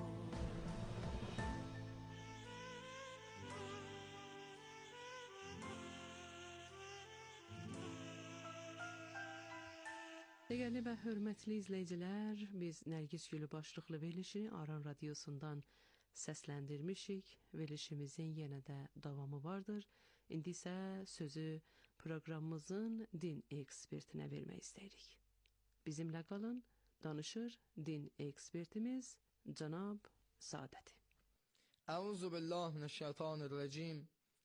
Değerli və hörmətli izləyicilər, biz Nərgiz Gülü başlıqlı verilişini Aran Radiosundan səsləndirmişik. Verilişimizin yenə də davamı vardır. İndi isə sözü proqramımızın din ekspertinə vermək istəyirik. Bizimlə qalın, danışır din ekspertimiz Cənab Sadəti. Əuzu billah minəşşeytanirracim.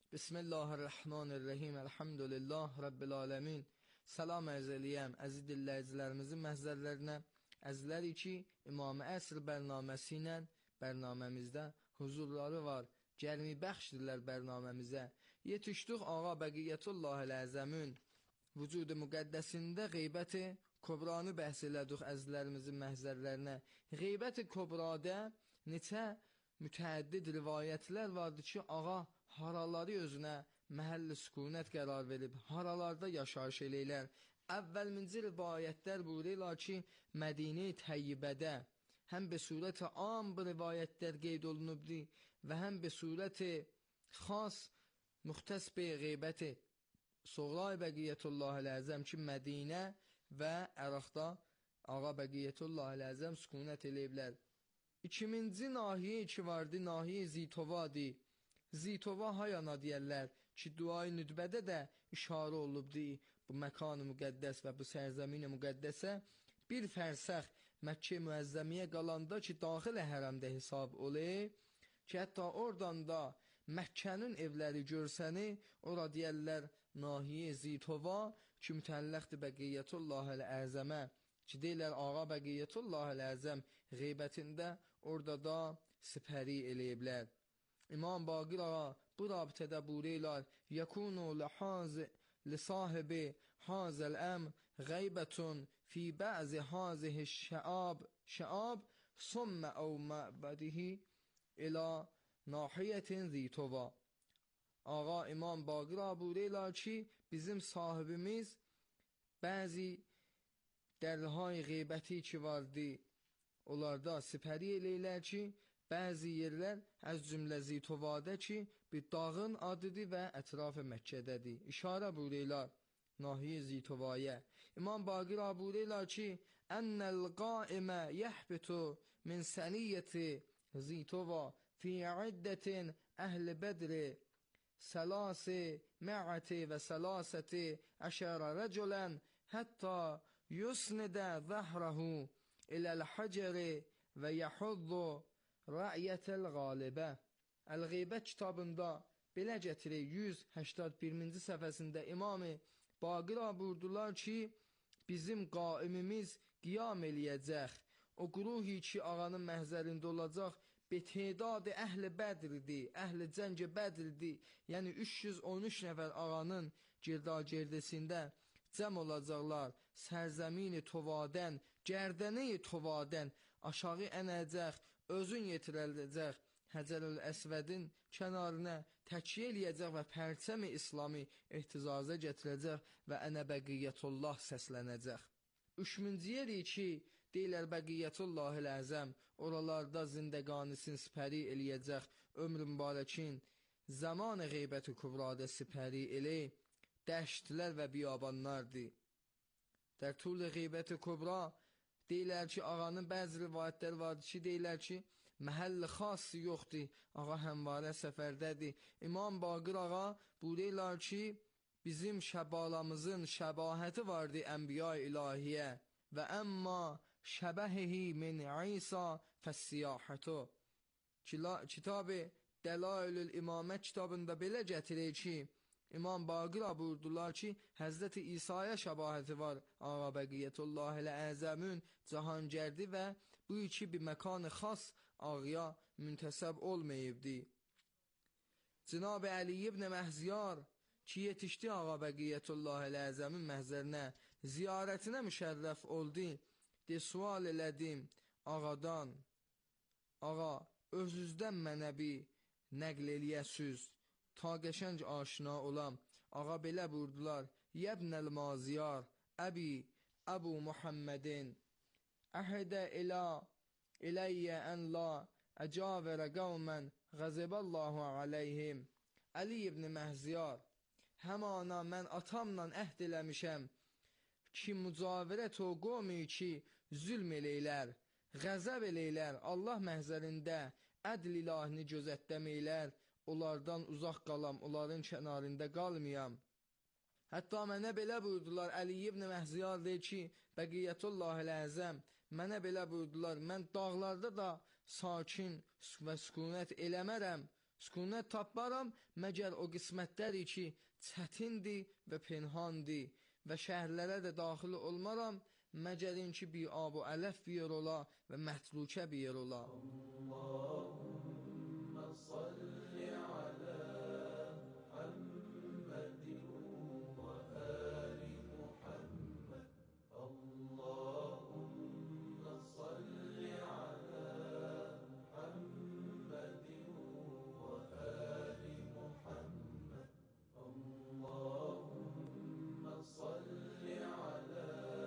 Bismillahirrahmanirrahim. Elhamdülillah Rabbil alemin. Salam ərz eləyəm, əziz dinləyicilərimizin məhzərlərinə, əzizlərik ki, İmam-ı Əsr bərnaməsi ilə bərnaməmizdə huzurları var, gəlmi bəxşdirlər bərnaməmizə. Yetişdik Ağa Bəqiyyətullahil Əzəmün vücudu müqəddəsində qeybəti Kobranı bəhs elədik əzizlərimizin məhzərlərinə. Qeybəti Kobrada neçə mütəəddid rivayətlər vardır ki, Ağa haraları özünə məhəlli sükunət qərar verib, haralarda yaşayış eləylər. Əvvəlminci rivayətlər buyururlar ki, Mədinə-i Təyyibədə həm bi surət-i am bu rivayətlər qeyd olunubdur və həm bi surət-i xas müxtəs bi qeybəti Soğray Bəqiyyətullahil Əzəm ki, Mədinə və Əraqda Ağa Bəqiyyətullahil Əzəm sükunət eləyiblər. İkiminci nahiyə ki vardı, nahiyə Zitovadi. Zitova hayana deyərlər ki, duayı nüdbədə də işarə olubdur. Bu məkan-ı müqəddəs və bu sərzəmin-i müqəddəsə bir fərsəx Məkkə-i Müəzzəmiyə qalanda ki, daxil hərəmdə hesab olur ki, hətta oradan da Məkkənin evləri görsəni, ora deyərlər nahiyə Zitova ki, mütəlləqdir Bəqiyyətullahil Əzəmə ki, deyirlər Ağa Bəqiyyətullahil Əzəm qeybətində orada da sipəri eləyiblər. İmam Baqir Ağa bu rabitədə buyururlar: "Yekunu lihaz li sahibi hazal amr ghaybetun fi ba'z hazihi şa'ab şa'ab summa aw ma'badihi ila nahiyetin Zitova." Ağa İmam Baqir Ağa buyururlar ki, bizim sahibimiz bəzi dərhay qeybəti ki vardı, onlarda sipəri eləyirlər ki, bəzi yerlər az cümlə Zitovadə ki, bir dağın adıdır və ətrafı Məkkədədir. İşarə buyururlar nahiyə Zitovaya. İmam Baqir Ağa buyururlar ki, "Ennel qaimə yəhbitu min səniyyəti Zitova fi iddetin əhli bədri səlasi mə'ati və səlasəti əşərə rəculən hətta yusnidə zəhrahu iləl həcəri və yəhuddu Rə'iyyətəl qalibə." Əl-Qeybət kitabında belə gətirir yüz səksən birinci səhifəsində İmam-ı Baqir Ağa buyurdular ki, bizim qaimimiz qiyam eləyəcək. O quruhi ki, ağanın məhzərində olacaq, betedad əhl-i bədirdi, əhl-i cəng bədirdi. Yəni üç yüz on üç nəfər ağanın girdagerdisində cəm olacaqlar. Sərzəmini tovadən, gərdəni tovadən aşağı ənəcək, özün yetirələcək. Həcərül Əsvədin kənarına təkyə eləyəcək və pərçəmi İslami ehtizaza gətirəcək və ənə bəqiyyətullah səslənəcək. Üçüncü yeri ki, deyilər bəqiyyətullahil əzəm, oralarda zindəqanisini sipəri eləyəcək, ömrü mübarəkin, zamanı qeybəti kübrada sipəri elə, dəştlər və biyabanlardır. Dər tul qeybəti kübra, deyilər ki, ağanın bəzi rivayətlər vardır ki, deyilər ki, məhəlli xası yoxdur, ağa həmvarə səfərdədir. İmam Baqir ağa bu deyilər ki, bizim şəbalamızın şəbahəti vardı ənbiya ilahiyə və əmma şəbəhihi min İsa fəssiyahətu. Kitab-ı Dəlailül İmamət kitabında belə gətirir ki, İmam Baqir buyurdular ki, Həzrəti İsa'ya şəbahəti var. Ağa bəqiyyətullahil əzəmün cahangərdi və bu iki bir məkanı xas ağaya müntəsəb olmayıbdı. Cənab-ı Əli ibn Məhziyar ki, yetişdi ağa bəqiyyətullahil əzəmin məhzərinə, ziyarətinə müşərrəf oldu. De sual elədim ağadan, ağa, özüzdən mənə bir nəql eləyəsiz, ta qəşəng aşina olam. Ağa belə buyurdular, yəbnəl maziyar, əbi, əbu Muhammedin, əhədə ilə, iləyyə ən la, əcavərə qavmən, qəziballahu aleyhim. Əli ibn Məhziyar, həmana mən atamla əhd eləmişəm, ki mücavirət o qomi ki, zülm eləylər, qəzəb eləylər, Allah məhzərində ədl ilahini gözətləməylər, onlardan uzaq qalam, onların kənarında qalmayam. Hətta mənə belə buyurdular, Əli ibn Məhziyar deyir ki, bəqiyyətullahil əzəm, mənə belə buyurdular, mən dağlarda da sakin və sükunət eləmərəm, sükunət taparam, məgər o qismətləri ki, çətindir və penhandir və şəhərlərə də daxil olmaram, məgərin ki, bir ab-ı ələf bir yer ola və mətlukə bir yer ola. Allahümmə salli alə Muhammedin və əli Muhammed. Allahümmə salli alə Muhammedin və əli Muhammed. Allahümmə salli alə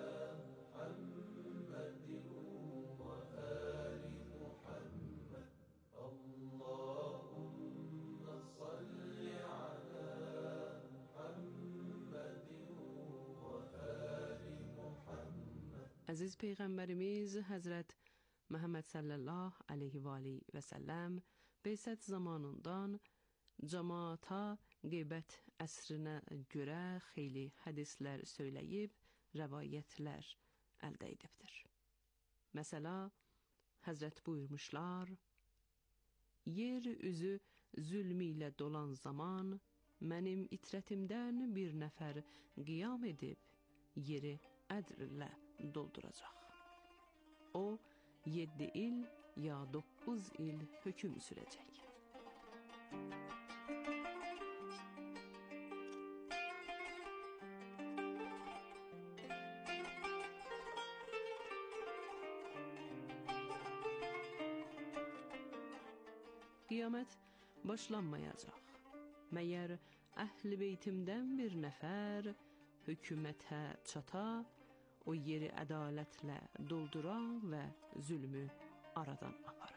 Əziz Peyğəmbərimiz Həzrət Məhəmməd sallallahu aleyhi və aleyhi və səlləm Beysət zamanından cəmaata qeybət əsrinə görə xeyli hədislər söyləyib, rəvayətlər əldə edibdir. Məsələ, Həzrət buyurmuşlar, yer üzü zülmü ilə dolan zaman mənim itrətimdən bir nəfər qiyam edib, yeri ədrlə dolduracaq. O, yeddi il ya doqquz il höküm sürəcək. Qiyamət başlanmayacaq. Məyər əhl-i beytimdən bir nəfər hökumətə çata, o yeri ədalətlə doldura və zülmü aradan apara.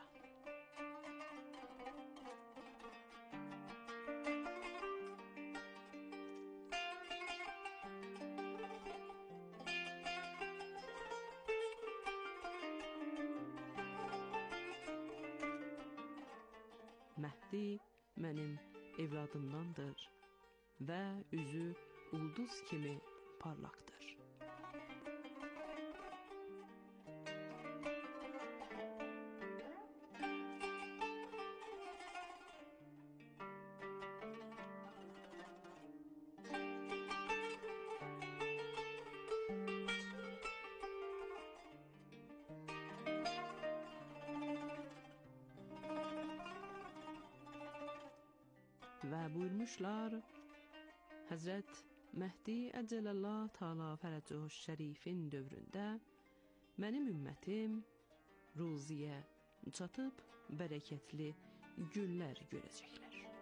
Məhdi mənim evladımdandır və üzü ulduz kimi parlaqdır. və buyurmuşlar, Həzrət Məhdi Əcəlallah Teala Fərəcuhu Şərifin dövründə mənim ümmətim ruziyə çatıb bərəkətli günlər görəcəklər.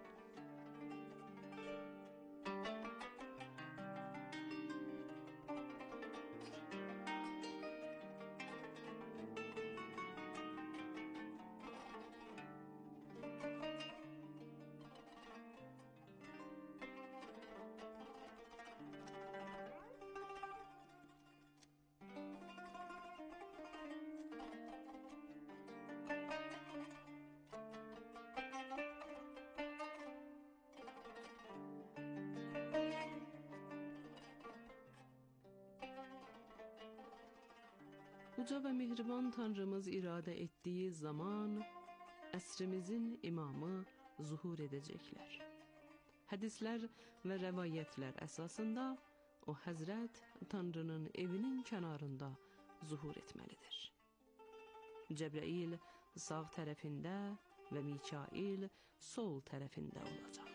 Uca və mehriban Tanrımız iradə etdiyi zaman əsrimizin imamı zuhur edəcəklər. Hədislər və rəvayətlər əsasında o Həzrət Tanrının evinin kənarında zuhur etməlidir. Cəbrail sağ tərəfində və Mikail sol tərəfində olacaq.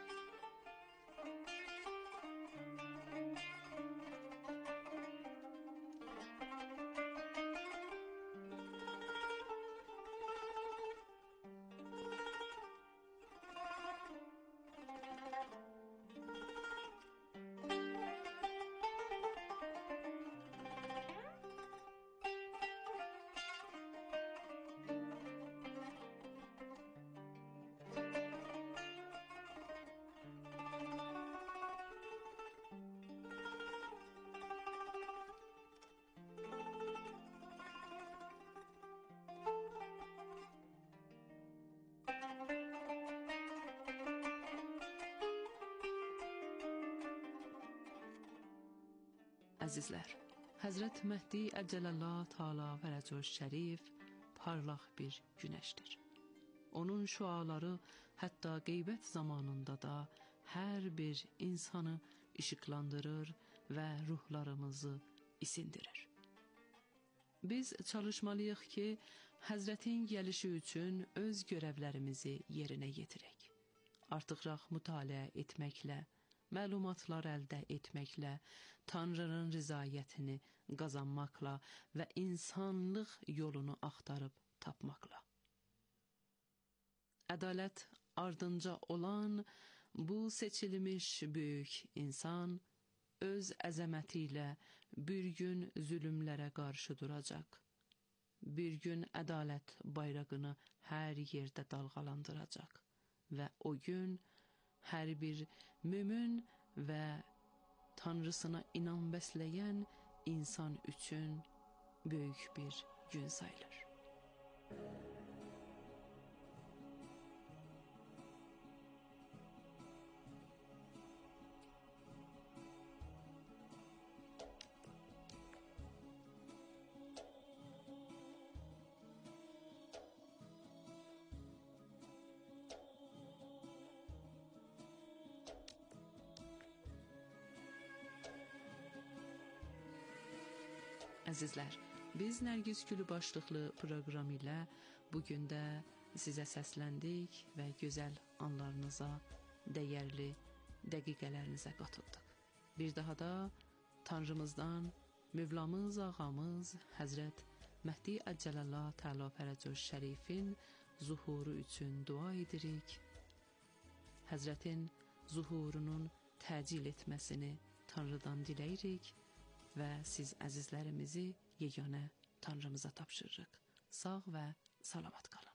Əzizlər, Həzrət Məhdi Əcəlallah Teala Fərəcuhu Şərif parlaq bir günəşdir. Onun şüaları hətta qeybət zamanında da hər bir insanı işıqlandırır və ruhlarımızı isindirir. Biz çalışmalıyıq ki, Həzrətin gəlişi üçün öz görevlərimizi yerinə yetirək. Artıqraq mütaliə etməklə, məlumatlar əldə etməklə, Tanrının rızayətini qazanmaqla və insanlıq yolunu axtarıb tapmaqla. Ədalət ardınca olan bu seçilmiş böyük insan öz əzəməti ilə bir gün zülümlərə qarşı duracaq. Bir gün ədalət bayrağını hər yerdə dalğalandıracaq və o gün hər bir mömin və Tanrısına inan bəsləyən insan üçün böyük bir gün sayılır. Əzizlər, biz Nərgiz Gülü başlıqlı proqram ilə bugün də sizə səsləndik və gözəl anlarınıza, dəyərli dəqiqələrinizə qatıldıq. Bir daha da Tanrımızdan, Mövlamız ağamız Həzrət Məhdi Əcəlallah Teala Fərəcuhu Şərifin zuhuru üçün dua edirik. Həzrətin zuhurunun təcil etməsini Tanrıdan diləyirik və siz əzizlərimizi yeganə Tanrımıza tapşırırıq. Sağ və salamat qalın.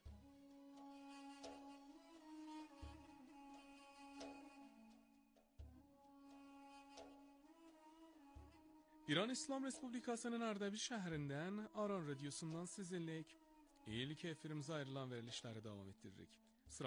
İran İslam Respublikasının Ardabil şəhərindən Aran Radyosundan sizinləyik. İlk efirimize ayrılan verilişləri davam ettiririk.